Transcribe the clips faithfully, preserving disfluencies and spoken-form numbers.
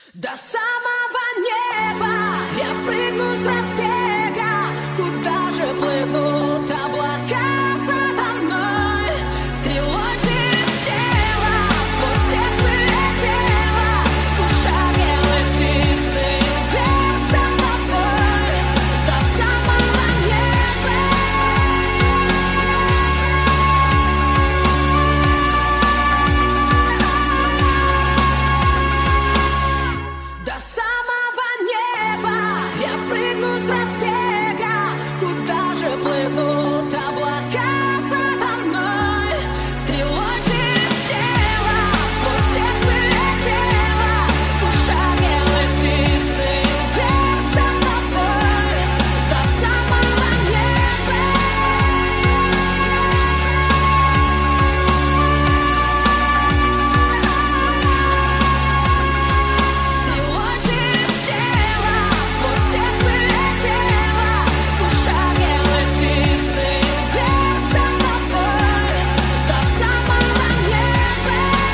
До самого неба я прыгну с разбега. Куда же плывут облака подо мной? Стрелой через тело, сквозь сердце летела. Душа белой птицы вверх за тобой. До самого неба. До самого неба я прыгну с разбега. Куда же плывут облака подо мной? Стрелой через тело, сквозь сердце летела. Душа белой птицы вверх за тобой. До самого неба. Стрелой через тело, сквозь сердце летела. Душа белой птицы вверх за тобой. До самого неба.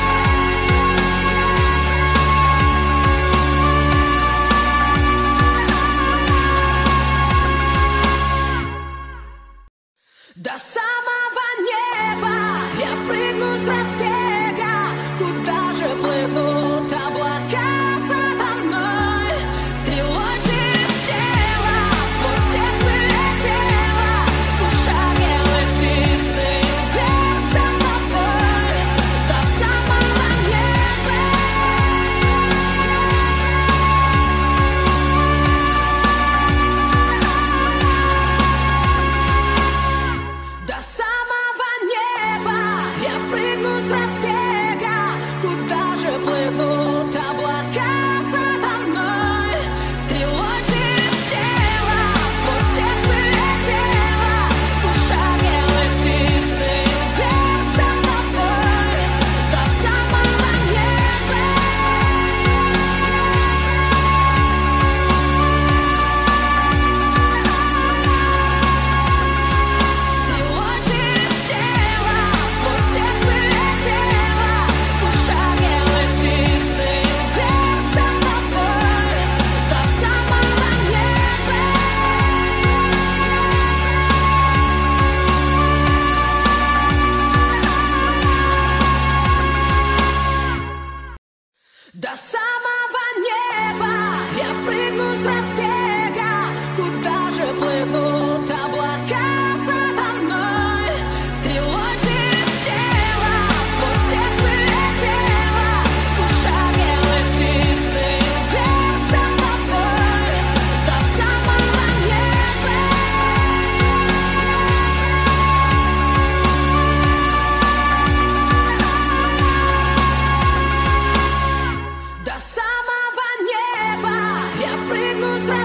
До самого неба я прыгну с разбега. Куда же плывут облака подо мной? Стрелой через тело, сквозь сердце летела. Душа белой птицы вверх за тобой. До самого неба. До самого неба я прыгну с разбега. Куда же плывут облака подо мной? Стрелой через тело, сквозь сердце летела. Душа белой птицы вверх за тобой. До самого неба. Стрелой через тело, сквозь сердце летела. Душа белой птицы вверх за тобой. До самого неба. До самого неба я прыгну с разбега. Куда же плывут облака подо мной? Стрелой через тело, сквозь сердце летела. Душа белой птицы вверх за тобой. До самого неба. До самого неба я прыгну с разбега.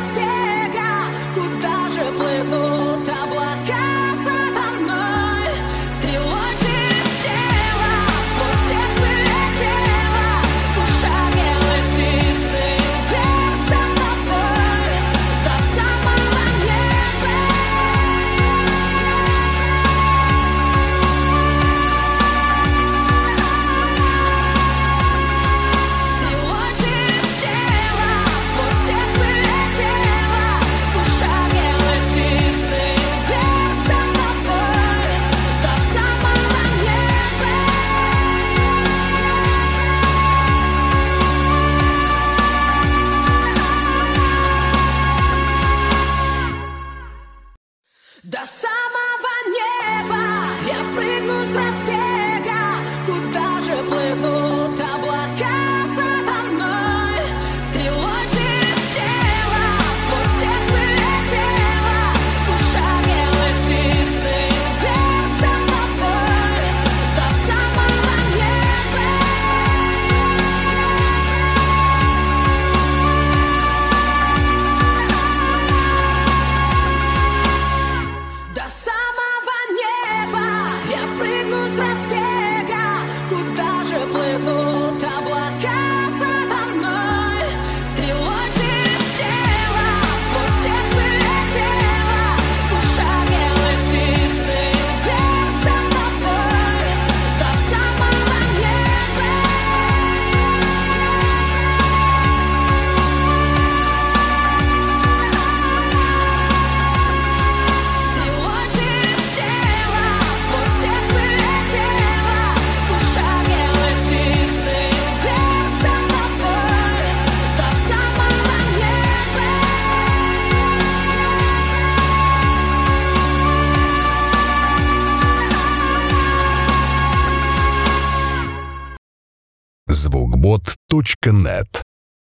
звукбот точка нет.